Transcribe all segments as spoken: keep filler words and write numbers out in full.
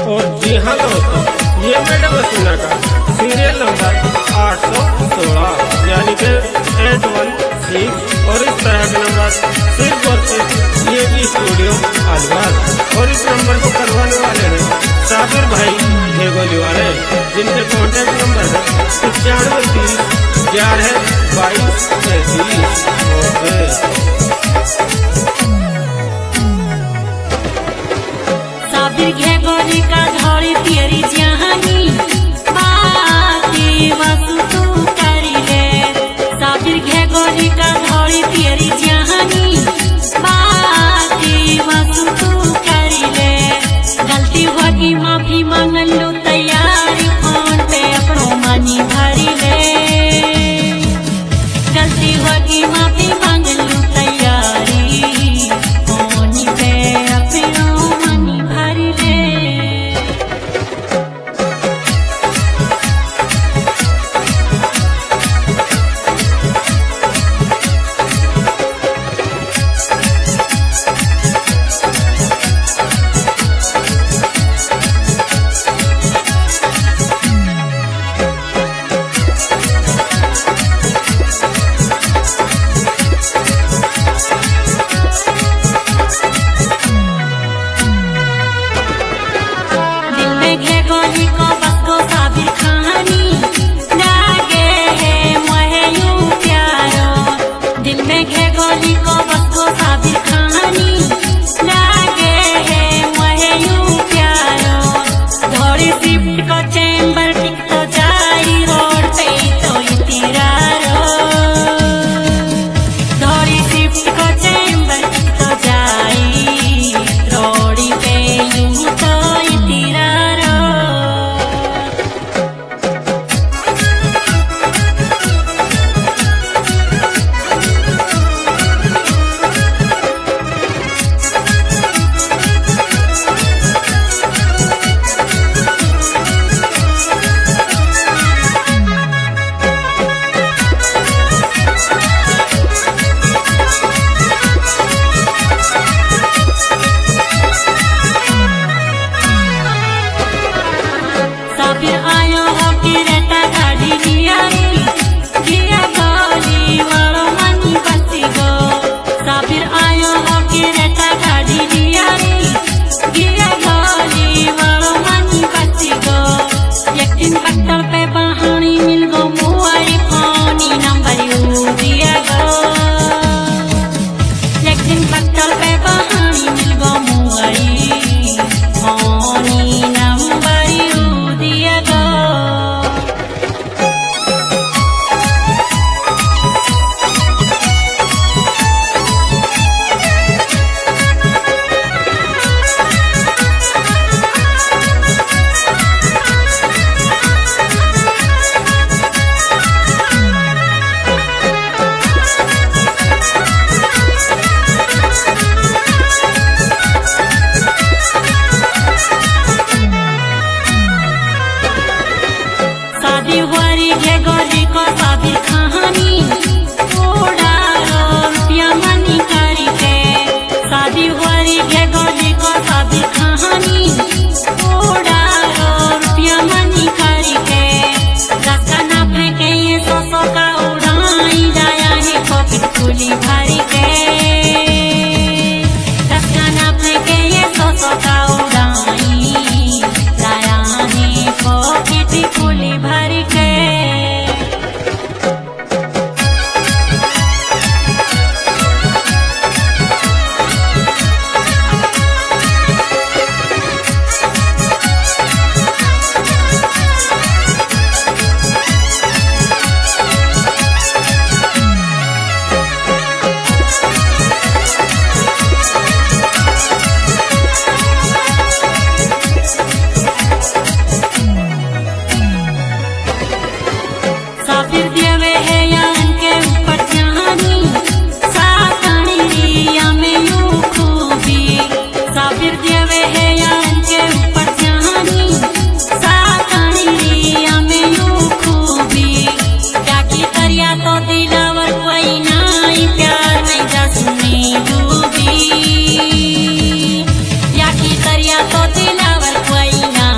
और जी हाँ दोस्तों, ये मैडम हसीना का सीरियल नंबर आठ सौ सोलह यानी कि एट वन सिक्स और इस तरह के नंबर सिर्फ और सिर्फ ये भी स्टूडियो अलवर। और इस नंबर को करवाने वाले हैं साबिर भाई घेगोली वाले, जिनके कॉन्टेक्ट नंबर है पचानवे तीस ग्यारह बाईस तैतीस। साबिर घेगोली का धोरी तेरी जहानी बाकी वसु तू करी ले। साबिर घेगोली का धोरी तेरी जहानी बाकी वसु तू करी ले। गलती होगी माफी मांग लो तैयारी फोन पे अपनो मनी भरी ले। गलती होगी माफी मांग लो तैयारी फोन पे अपनो मनी भरी ले। घेगोली को बस को साबिर कहानी लागे है मोहे यूं प्यारो। दिल में घेगोली को बस को साबिर कहानी लागे है मोहे यूं प्यारो। धोरी शिफ्ट को चैम्बर टिक तो जाई रोड पे तो इतिरा रो। धोरी शिफ्ट को चैम्बर टिक तो जाई रोड पे यूं तो इतिरा। साबिर आयो हो कि रेटा गाड़ी दियारी दिया गोली वालो मनी बसी गो। साबिर आयो हो कि रेटा गाड़ी दियारी दिया गोली वालो मनी बसी गो। एक दिन पत्थर पे बहानी मिल गो मुआरी फोनी नंबर यू दिया गो। एक दिन पत्थर पे बहानी मिल गो मुआरी फोनी नंबर यू दिया गो। शादी हुआरी घेगोली को साबिर कहानी थोड़ा रुपया मनी करी के। शादी हुआरी घेगोली को साबिर कहानी थोड़ा रुपया मनी करी के। धक्का ना फेंके ये सौ सौ का उड़ाई जाया है पॉकेट खुली भरी के। धक्का ना फेंके ये सौ सौ का उड़ाई जाया है पॉकेट खुली भरी के। साबिर देवे है यान के ऊपर जहानी सातनी रिया में यूं खूबी। साबिर देवे है यान के ऊपर जहानी सातनी रिया में यूं खूबी। क्या की करिया तो दिलावर कोई नाई प्यार में जसनी डूबी। क्या की करिया तो दिलावर कोई ना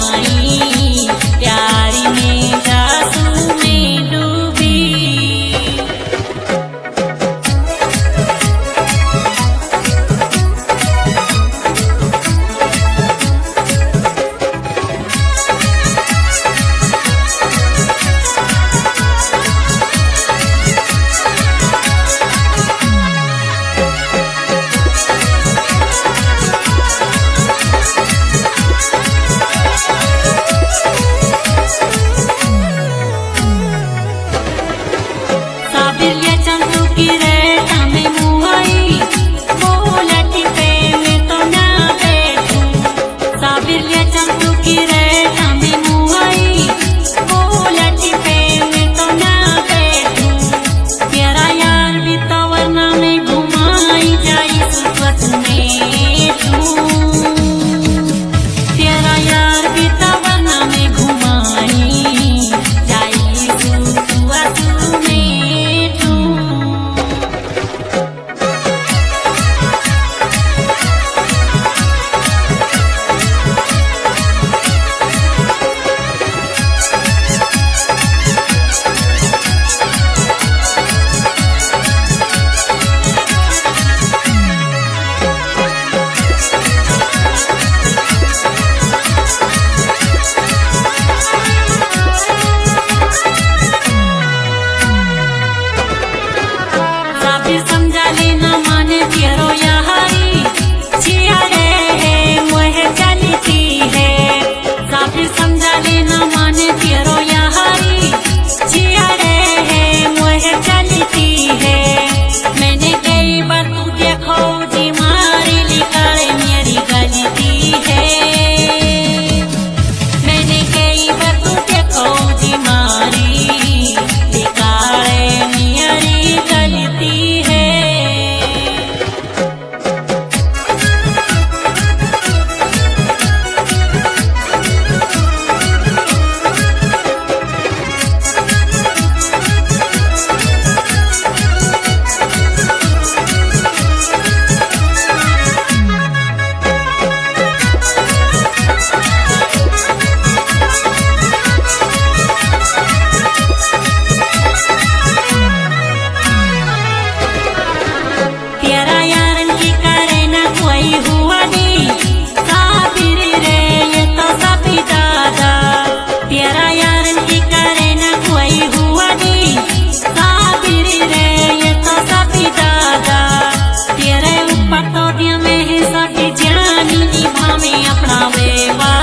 में